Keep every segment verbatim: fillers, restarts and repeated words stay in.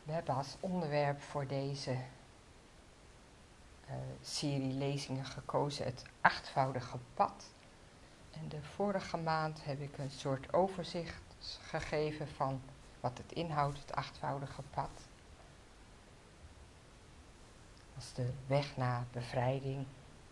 We hebben als onderwerp voor deze uh, serie lezingen gekozen het achtvoudige pad. En de vorige maand heb ik een soort overzicht gegeven van wat het inhoudt, het achtvoudige pad. Dat is de weg naar bevrijding.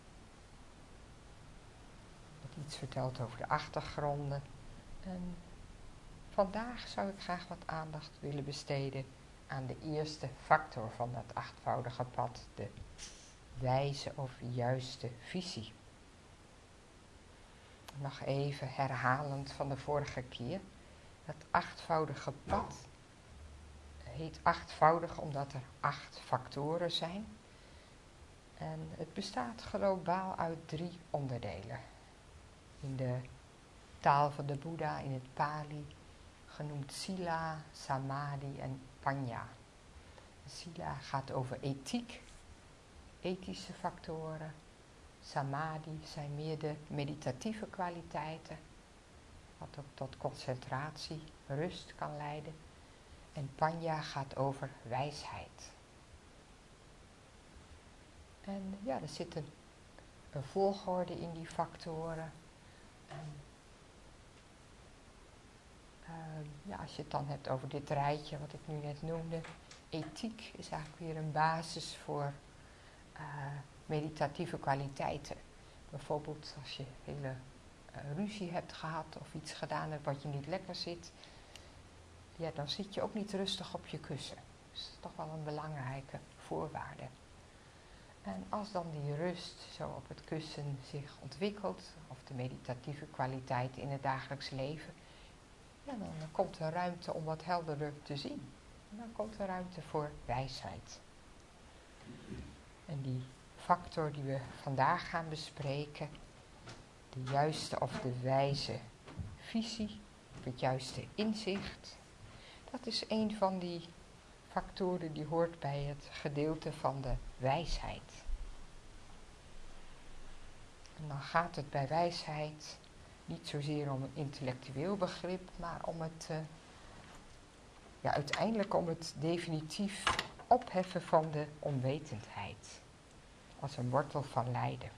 Ik heb iets verteld over de achtergronden. En vandaag zou ik graag wat aandacht willen besteden aan de eerste factor van dat achtvoudige pad, de wijze of juiste visie. Nog even herhalend van de vorige keer. Het achtvoudige pad heet achtvoudig omdat er acht factoren zijn. En het bestaat globaal uit drie onderdelen. In de taal van de Boeddha, in het Pali, genoemd Sila, Samadhi en Panya. Sila gaat over ethiek, ethische factoren. Samadhi zijn meer de meditatieve kwaliteiten, wat ook tot concentratie, rust kan leiden. En Panya gaat over wijsheid. En ja, er zit een, een volgorde in die factoren. En, uh, ja, als je het dan hebt over dit rijtje wat ik nu net noemde, ethiek is eigenlijk weer een basis voor uh, meditatieve kwaliteiten. Bijvoorbeeld als je hele uh, ruzie hebt gehad of iets gedaan hebt wat je niet lekker zit, ja, dan zit je ook niet rustig op je kussen. Dus dat is toch wel een belangrijke voorwaarde. En als dan die rust zo op het kussen zich ontwikkelt, of de meditatieve kwaliteit in het dagelijks leven, ja, dan komt er ruimte om wat helderder te zien. En dan komt er ruimte voor wijsheid. En die factor die we vandaag gaan bespreken, de juiste of de wijze visie, of het juiste inzicht, dat is een van die factoren die hoort bij het gedeelte van de wijsheid. En dan gaat het bij wijsheid niet zozeer om een intellectueel begrip, maar om het, uh, ja, uiteindelijk om het definitief opheffen van de onwetendheid, als een wortel van lijden.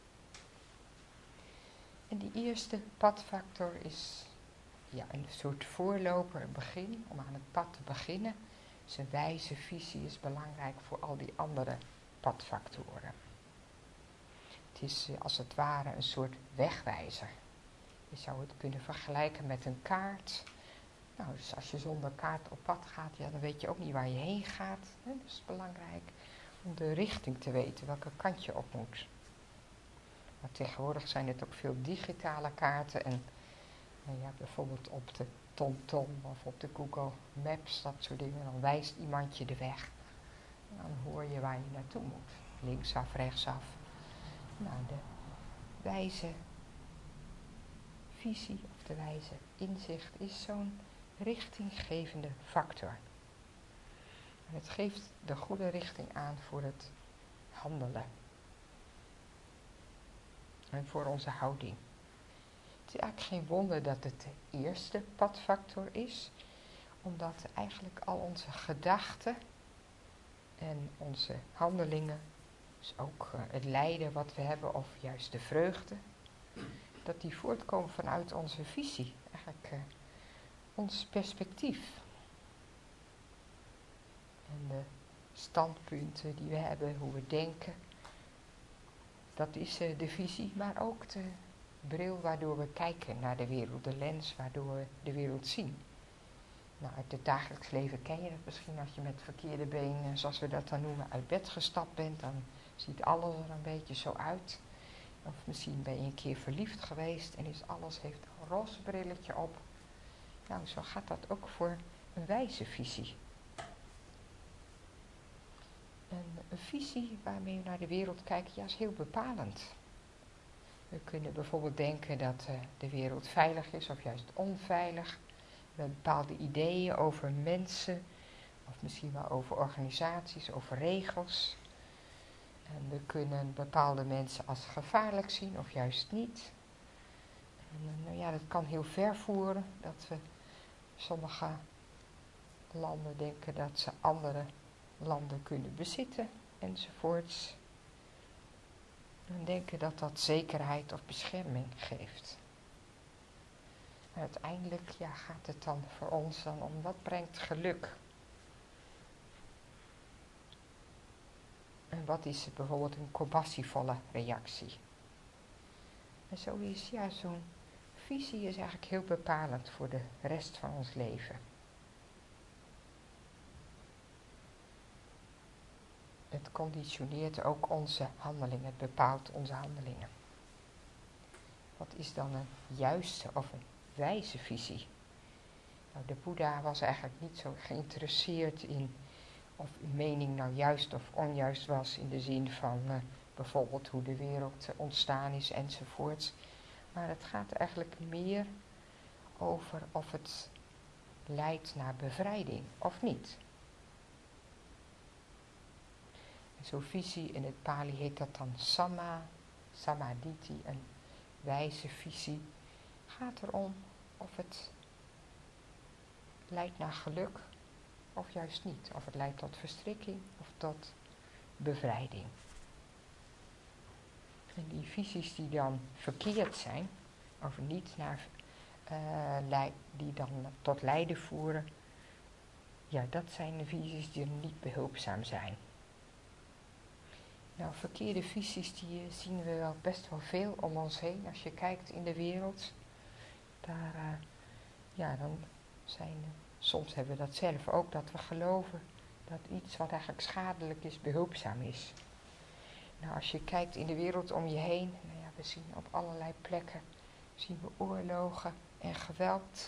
En die eerste padfactor is ja, een soort voorloper, een begin, om aan het pad te beginnen. Zijn wijze visie is belangrijk voor al die andere padfactoren. Het is als het ware een soort wegwijzer. Je zou het kunnen vergelijken met een kaart. Nou, dus als je zonder kaart op pad gaat, ja, dan weet je ook niet waar je heen gaat. Hè? Dus het is belangrijk om de richting te weten, welke kant je op moet. Maar tegenwoordig zijn het ook veel digitale kaarten. En nou ja, bijvoorbeeld op de TomTom of op de Google Maps, dat soort dingen. Dan wijst iemand je de weg. En dan hoor je waar je naartoe moet. Linksaf, rechtsaf. Nou, de wijze visie of de wijze inzicht is zo'n richtinggevende factor. En het geeft de goede richting aan voor het handelen. En voor onze houding. Het is eigenlijk geen wonder dat het de eerste padfactor is, omdat eigenlijk al onze gedachten en onze handelingen, dus ook uh, het lijden wat we hebben of juist de vreugde, dat die voortkomen vanuit onze visie, eigenlijk uh, ons perspectief. En de standpunten die we hebben, hoe we denken, dat is uh, de visie, maar ook de bril waardoor we kijken naar de wereld, de lens waardoor we de wereld zien. Nou, uit het dagelijks leven ken je het misschien als je met verkeerde benen, zoals we dat dan noemen, uit bed gestapt bent, dan ziet alles er een beetje zo uit. Of misschien ben je een keer verliefd geweest en is alles heeft een roze brilletje op. Nou, zo gaat dat ook voor een wijze visie. En een visie waarmee we naar de wereld kijken, ja, is heel bepalend. We kunnen bijvoorbeeld denken dat uh, de wereld veilig is of juist onveilig. We hebben bepaalde ideeën over mensen, of misschien wel over organisaties, over regels. En we kunnen bepaalde mensen als gevaarlijk zien of juist niet. En nou ja, dat kan heel ver voeren, dat we sommige landen denken dat ze andere landen kunnen bezitten enzovoorts. En denken dat dat zekerheid of bescherming geeft. Maar uiteindelijk ja, gaat het dan voor ons dan om wat brengt geluk. En wat is bijvoorbeeld een compassievolle reactie. En zo is ja, zo'n visie is eigenlijk heel bepalend voor de rest van ons leven. Het conditioneert ook onze handelingen, het bepaalt onze handelingen. Wat is dan een juiste of een wijze visie? Nou, de Boeddha was eigenlijk niet zo geïnteresseerd in of uw mening nou juist of onjuist was in de zin van uh, bijvoorbeeld hoe de wereld uh, ontstaan is enzovoorts. Maar het gaat eigenlijk meer over of het leidt naar bevrijding of niet. Zo'n visie in het Pali heet dat dan Samma, Samaditi, een wijze visie. Gaat erom of het leidt naar geluk of juist niet. Of het leidt tot verstrikking of tot bevrijding. En die visies die dan verkeerd zijn, of niet naar, uh, lei- die dan tot lijden voeren, ja, dat zijn de visies die niet behulpzaam zijn. Nou, verkeerde visies die zien we wel best wel veel om ons heen. Als je kijkt in de wereld, daar, uh, ja, dan zijn, uh, soms hebben we dat zelf ook, dat we geloven dat iets wat eigenlijk schadelijk is, behulpzaam is. Nou, als je kijkt in de wereld om je heen, nou ja, we zien op allerlei plekken, zien we oorlogen en geweld.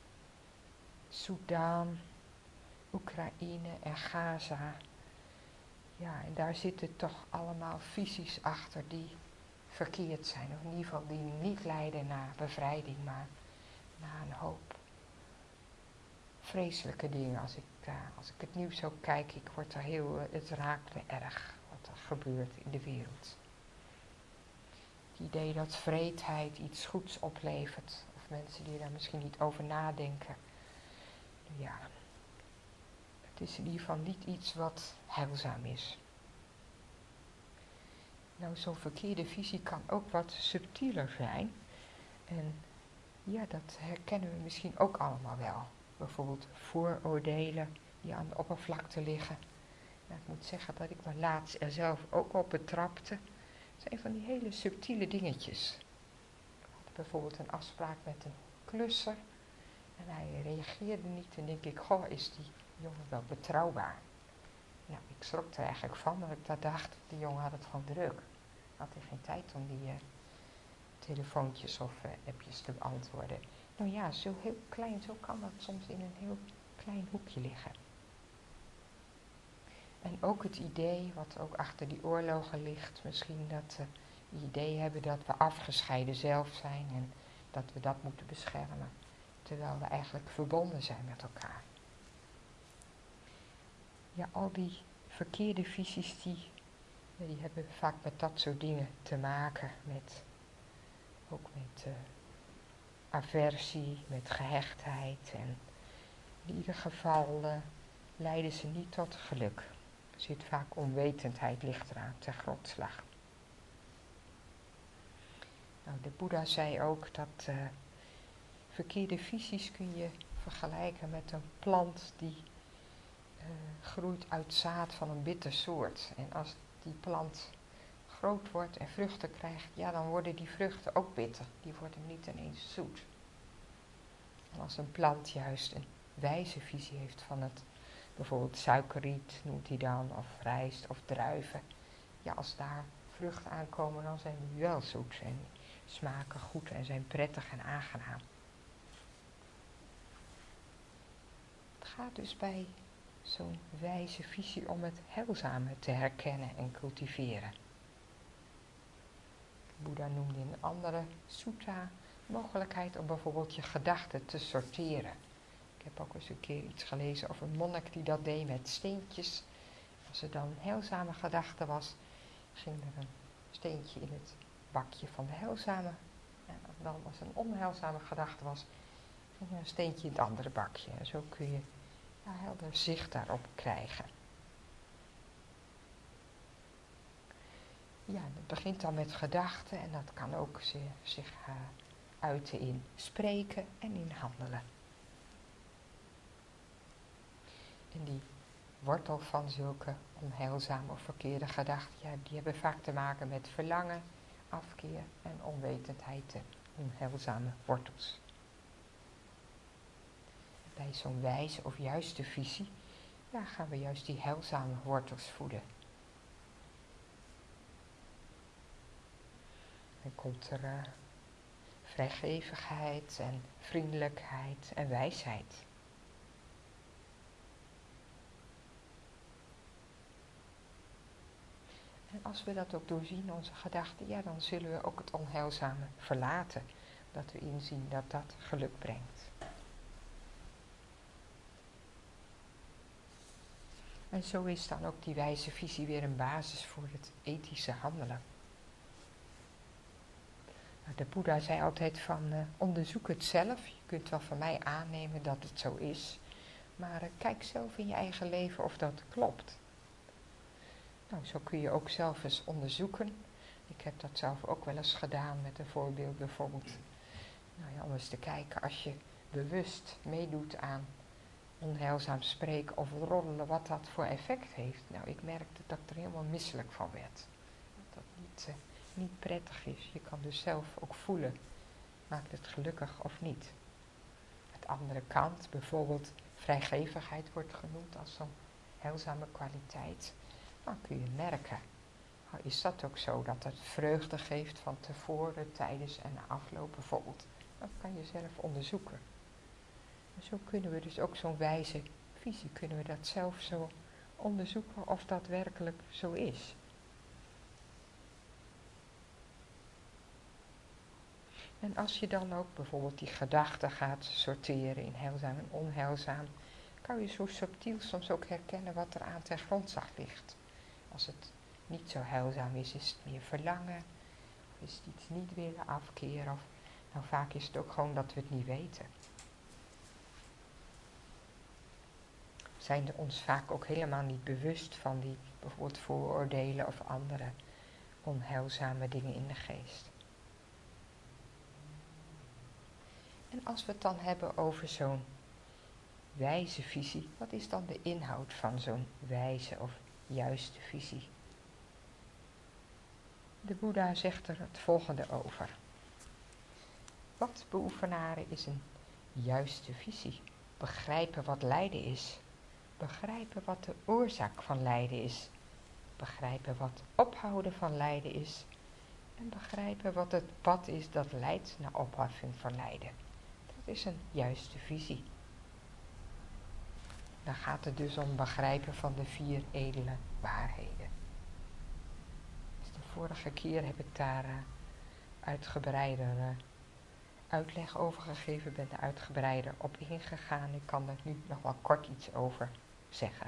Soedan, Oekraïne en Gaza. Ja, en daar zitten toch allemaal visies achter die verkeerd zijn. Of in ieder geval die niet leiden naar bevrijding, maar naar een hoop vreselijke dingen. Als ik, uh, als ik het nieuws ook kijk, ik word er heel, uh, het raakt me erg wat er gebeurt in de wereld. Het idee dat vreedheid iets goeds oplevert, of mensen die daar misschien niet over nadenken. Ja, het is in ieder geval niet iets wat heilzaam is. Nou, zo'n verkeerde visie kan ook wat subtieler zijn. En ja, dat herkennen we misschien ook allemaal wel. Bijvoorbeeld vooroordelen die aan de oppervlakte liggen. Nou, ik moet zeggen dat ik me laatst er zelf ook op betrapte. Het zijn van die hele subtiele dingetjes. Ik had bijvoorbeeld een afspraak met een klusser. En hij reageerde niet. En denk ik, goh, is die jongen wel betrouwbaar? Nou, ik schrok er eigenlijk van dat ik dat dacht. Die jongen had het gewoon druk. Had hij geen tijd om die uh, telefoontjes of uh, appjes te beantwoorden. Nou ja, zo heel klein, zo kan dat soms in een heel klein hoekje liggen. En ook het idee, wat ook achter die oorlogen ligt, misschien dat we het idee hebben dat we afgescheiden zelf zijn en dat we dat moeten beschermen. Terwijl we eigenlijk verbonden zijn met elkaar. Ja, al die verkeerde visies, die, die hebben vaak met dat soort dingen te maken. Met, ook met uh, aversie, met gehechtheid. En in ieder geval uh, leiden ze niet tot geluk. Er zit vaak onwetendheid, ligt eraan, ten grondslag. Nou, de Boeddha zei ook dat uh, verkeerde visies kun je vergelijken met een plant die uh, groeit uit zaad van een bitter soort. En als die plant groot wordt en vruchten krijgt, ja, dan worden die vruchten ook bitter. Die worden niet ineens zoet. En als een plant juist een wijze visie heeft van het, bijvoorbeeld suikerriet noemt hij dan, of rijst of druiven. Ja, als daar vruchten aankomen, dan zijn die wel zoet en smaken goed en zijn prettig en aangenaam. Het gaat dus bij zo'n wijze visie om het heilzame te herkennen en cultiveren. Boeddha noemde in een andere sutta mogelijkheid om bijvoorbeeld je gedachten te sorteren. Ik heb ook eens een keer iets gelezen over een monnik die dat deed met steentjes. Als er dan een heilzame gedachte was, ging er een steentje in het bakje van de heilzame. En dan als er een onheilzame gedachte was, ging er een steentje in het andere bakje. En zo kun je ja, helder zicht daarop krijgen. Ja, dat begint dan met gedachten en dat kan ook zich, zich uh, uiten in spreken en in handelen. En die wortel van zulke onheilzame of verkeerde gedachten, ja, die hebben vaak te maken met verlangen, afkeer en onwetendheid, de onheilzame wortels. Bij zo'n wijze of juiste visie, ja, gaan we juist die heilzame wortels voeden. Dan komt er uh, vrijgevigheid en vriendelijkheid en wijsheid. En als we dat ook doorzien, onze gedachten, ja, dan zullen we ook het onheilzame verlaten. Dat we inzien dat dat geluk brengt. En zo is dan ook die wijze visie weer een basis voor het ethische handelen. Nou, de Boeddha zei altijd van, uh, onderzoek het zelf. Je kunt wel van mij aannemen dat het zo is. Maar uh, kijk zelf in je eigen leven of dat klopt. Nou, zo kun je ook zelf eens onderzoeken. Ik heb dat zelf ook wel eens gedaan met een voorbeeld bijvoorbeeld. Nou ja, om eens te kijken als je bewust meedoet aan onheilzaam spreken of roddelen, wat dat voor effect heeft. Nou, ik merkte dat ik er helemaal misselijk van werd. Dat dat niet, uh, niet prettig is. Je kan dus zelf ook voelen, maakt het gelukkig of niet. Aan de andere kant, bijvoorbeeld vrijgevigheid wordt genoemd als zo'n heilzame kwaliteit. Dan kun je merken, nou, is dat ook zo dat het vreugde geeft van tevoren, tijdens en na afloop bijvoorbeeld. Dat kan je zelf onderzoeken. En zo kunnen we dus ook zo'n wijze visie, kunnen we dat zelf zo onderzoeken of dat werkelijk zo is. En als je dan ook bijvoorbeeld die gedachten gaat sorteren in heilzaam en onheilzaam, kan je zo subtiel soms ook herkennen wat er aan ten grondslag ligt. Als het niet zo heilzaam is, is het meer verlangen, of is het iets niet willen afkeren, of nou vaak is het ook gewoon dat we het niet weten. We zijn er ons vaak ook helemaal niet bewust van die bijvoorbeeld vooroordelen of andere onheilzame dingen in de geest. En als we het dan hebben over zo'n wijze visie, wat is dan de inhoud van zo'n wijze of juiste visie? De Boeddha zegt er het volgende over. Wat beoefenaren is een juiste visie? Begrijpen wat lijden is. Begrijpen wat de oorzaak van lijden is. Begrijpen wat ophouden van lijden is. En begrijpen wat het pad is dat leidt naar opheffing van lijden. Dat is een juiste visie. Dan gaat het dus om begrijpen van de vier edele waarheden. Dus de vorige keer heb ik daar uh, uitgebreider uh, uitleg over gegeven, ben er uitgebreider op ingegaan. Ik kan er nu nog wel kort iets over zeggen.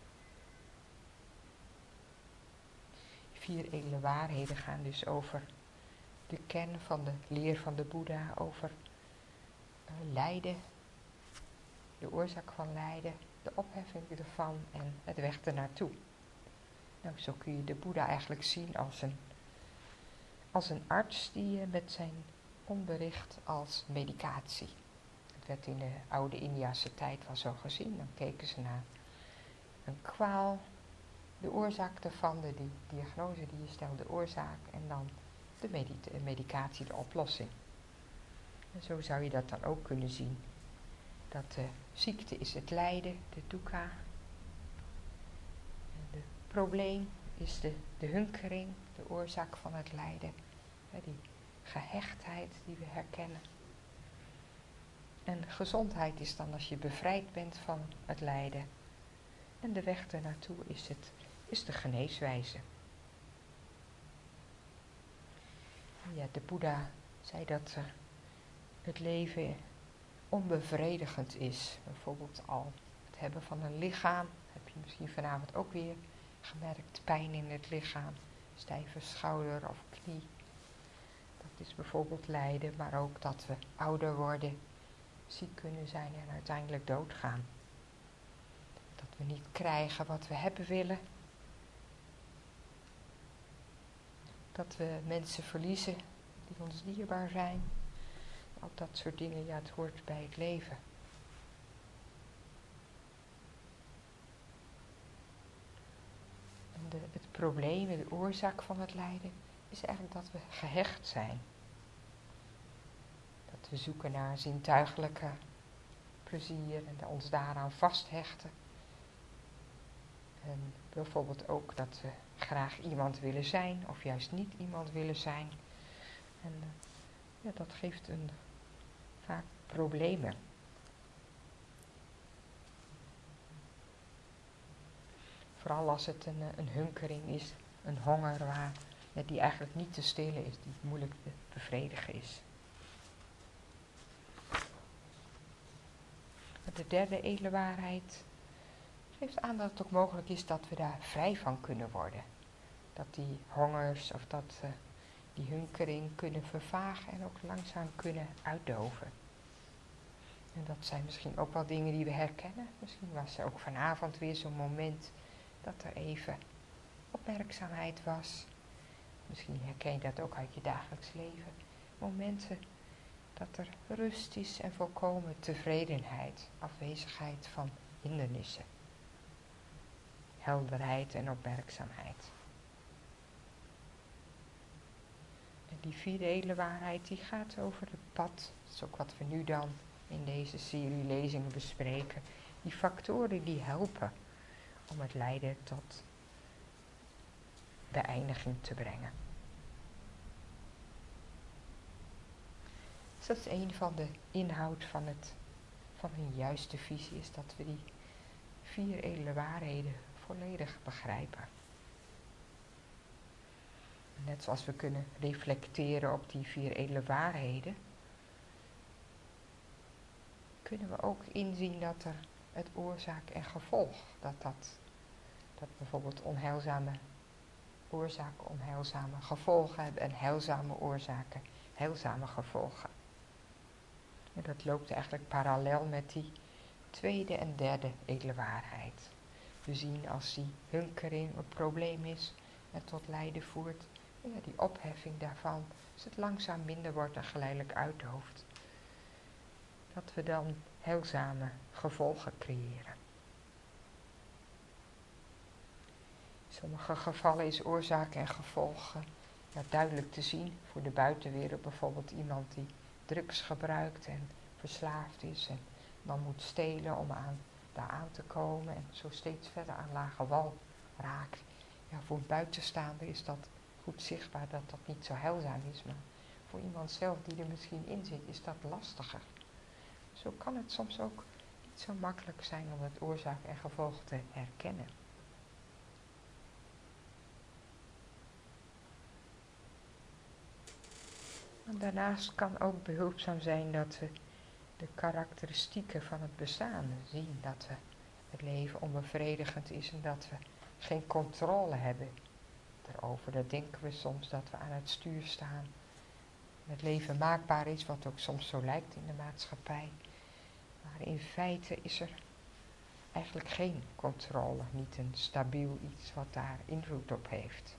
De vier edele waarheden gaan dus over de kern van de leer van de Boeddha, over uh, lijden, de oorzaak van lijden, de opheffing ervan en het weg ernaartoe. Nou, zo kun je de Boeddha eigenlijk zien als een, als een arts die uh, met zijn onderricht als medicatie. Het werd in de oude Indiase tijd wel zo gezien. Dan keken ze naar een kwaal, de oorzaak ervan, de die diagnose die je stelt, de oorzaak en dan de medita- medicatie, de oplossing. En zo zou je dat dan ook kunnen zien. Dat de ziekte is het lijden, de dukkha. Het probleem is de, de hunkering, de oorzaak van het lijden. Ja, die gehechtheid die we herkennen. En gezondheid is dan als je bevrijd bent van het lijden. En de weg ernaartoe is, het, is de geneeswijze. Ja, de Boeddha zei dat uh, het leven onbevredigend is. Bijvoorbeeld al het hebben van een lichaam. Heb je misschien vanavond ook weer gemerkt. Pijn in het lichaam. Stijve schouder of knie. Dat is bijvoorbeeld lijden. Maar ook dat we ouder worden. Ziek kunnen zijn en uiteindelijk doodgaan. Dat we niet krijgen wat we hebben willen. Dat we mensen verliezen die ons dierbaar zijn. Al dat soort dingen, ja, het hoort bij het leven. En de, het probleem, de oorzaak van het lijden, is eigenlijk dat we gehecht zijn. Dat we zoeken naar zintuigelijke plezier en ons daaraan vasthechten. En bijvoorbeeld ook dat we graag iemand willen zijn of juist niet iemand willen zijn. En uh, ja, dat geeft een, vaak problemen. Vooral als het een, een hunkering is, een honger waar, ja, die eigenlijk niet te stillen is, die moeilijk te bevredigen is. De derde edele waarheid geeft aan dat het ook mogelijk is dat we daar vrij van kunnen worden. Dat die hongers of dat uh, die hunkering kunnen vervagen en ook langzaam kunnen uitdoven. En dat zijn misschien ook wel dingen die we herkennen. Misschien was er ook vanavond weer zo'n moment dat er even opmerkzaamheid was. Misschien herken je dat ook uit je dagelijks leven. Momenten dat er rust is en volkomen tevredenheid, afwezigheid van hindernissen. Helderheid en opmerkzaamheid. En die vierde edele waarheid die gaat over het pad. Dat is ook wat we nu dan in deze serie lezingen bespreken. Die factoren die helpen om het lijden tot beëindiging te brengen. Dus dat is een van de inhoud van, het, van een juiste visie, is dat we die vier edele waarheden volledig begrijpen. Net zoals we kunnen reflecteren op die vier edele waarheden, kunnen we ook inzien dat er het oorzaak en gevolg, dat dat, dat bijvoorbeeld onheilzame oorzaken onheilzame gevolgen hebben en heilzame oorzaken heilzame gevolgen. En dat loopt eigenlijk parallel met die tweede en derde edele waarheid. We zien als die hunkering een probleem is en tot lijden voert, ja, die opheffing daarvan, als het langzaam minder wordt en geleidelijk uitdooft, dat we dan heilzame gevolgen creëren. In sommige gevallen is oorzaak en gevolgen ja, duidelijk te zien voor de buitenwereld. Bijvoorbeeld iemand die drugs gebruikt en verslaafd is en dan moet stelen om aan, daar aan te komen en zo steeds verder aan lage wal raakt. Ja, voor een buitenstaander is dat goed zichtbaar dat dat niet zo heilzaam is, maar voor iemand zelf die er misschien in zit is dat lastiger. Zo kan het soms ook niet zo makkelijk zijn om het oorzaak en gevolg te herkennen. En daarnaast kan ook behulpzaam zijn dat we de karakteristieken van het bestaan zien. Dat we het leven onbevredigend is en dat we geen controle hebben erover. Dat denken we soms dat we aan het stuur staan. Het leven maakbaar is, wat ook soms zo lijkt in de maatschappij. Maar in feite is er eigenlijk geen controle, niet een stabiel iets wat daar invloed op heeft.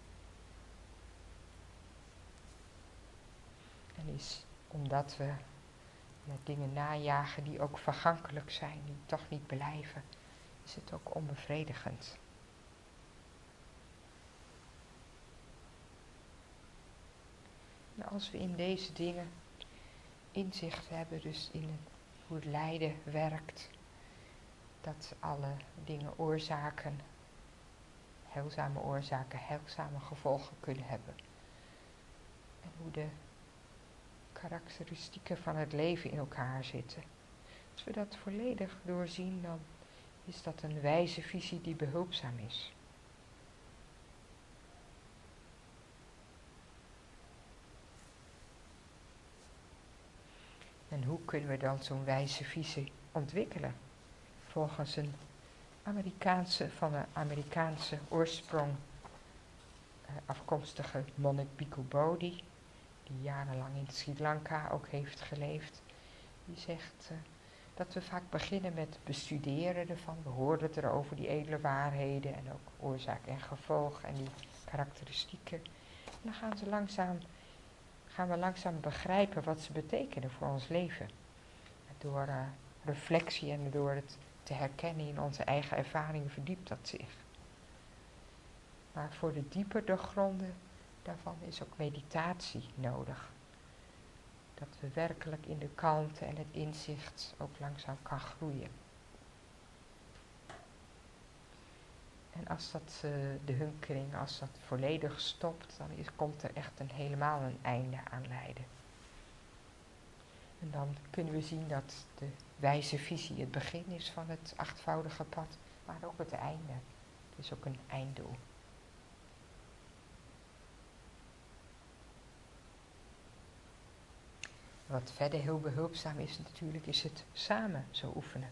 En is omdat we ja, dingen najagen die ook vergankelijk zijn, die toch niet blijven, is het ook onbevredigend. En als we in deze dingen inzicht hebben, dus in het, hoe het lijden werkt, dat alle dingen oorzaken, heilzame oorzaken, heilzame gevolgen kunnen hebben. En hoe de karakteristieken van het leven in elkaar zitten. Als we dat volledig doorzien, dan is dat een wijze visie die behulpzaam is. En hoe kunnen we dan zo'n wijze visie ontwikkelen? Volgens een Amerikaanse, van een Amerikaanse oorsprong uh, afkomstige monnik Bhikkhu Bodhi, die jarenlang in Sri Lanka ook heeft geleefd, die zegt uh, dat we vaak beginnen met bestuderen ervan. We horen het erover, die edele waarheden en ook oorzaak en gevolg en die karakteristieken. En dan gaan, ze langzaam, gaan we langzaam begrijpen wat ze betekenen voor ons leven. Door uh, reflectie en door het te herkennen in onze eigen ervaringen verdiept dat zich. Maar voor de dieper doorgronden daarvan is ook meditatie nodig. Dat we werkelijk in de kalmte en het inzicht ook langzaam kan groeien. En als dat, uh, de hunkering, als dat volledig stopt, dan is, komt er echt een, helemaal een einde aan lijden. En dan kunnen we zien dat de wijze visie het begin is van het achtvoudige pad, maar ook het einde. Het is ook een einddoel. Wat verder heel behulpzaam is natuurlijk, is het samen zo oefenen.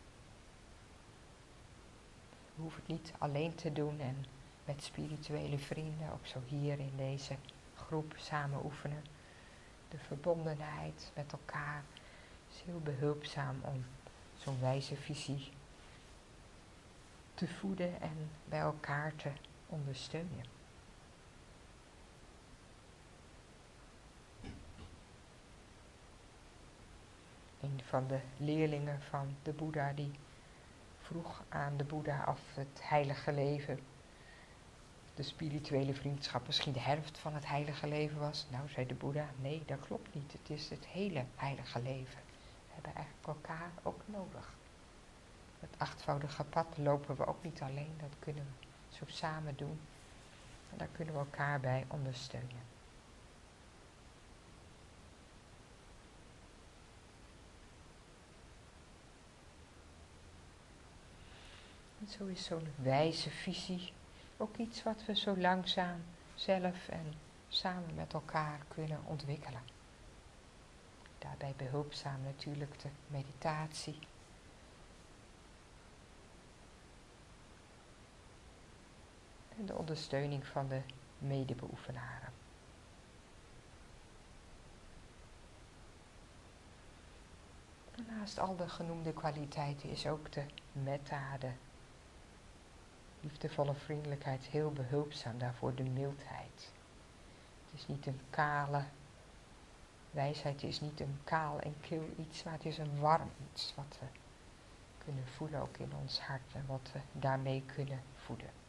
We hoeven het niet alleen te doen en met spirituele vrienden, ook zo hier in deze groep samen oefenen. De verbondenheid met elkaar is heel behulpzaam om zo'n wijze visie te voeden en bij elkaar te ondersteunen. Een van de leerlingen van de Boeddha die vroeg aan de Boeddha of het heilige leven, de spirituele vriendschap, misschien de helft van het heilige leven was. Nou, zei de Boeddha, nee, dat klopt niet. Het is het hele heilige leven. We hebben eigenlijk elkaar ook nodig. Het achtvoudige pad lopen we ook niet alleen, dat kunnen we zo samen doen. En daar kunnen we elkaar bij ondersteunen. En zo is zo'n wijze visie ook iets wat we zo langzaam zelf en samen met elkaar kunnen ontwikkelen. Daarbij behulpzaam natuurlijk de meditatie. En de ondersteuning van de medebeoefenaren. Naast al de genoemde kwaliteiten is ook de metta, de liefdevolle vriendelijkheid, heel behulpzaam. Daarvoor de mildheid. Het is niet een kale, wijsheid is niet een kaal en kil iets, maar het is een warm iets wat we kunnen voelen ook in ons hart en wat we daarmee kunnen voeden.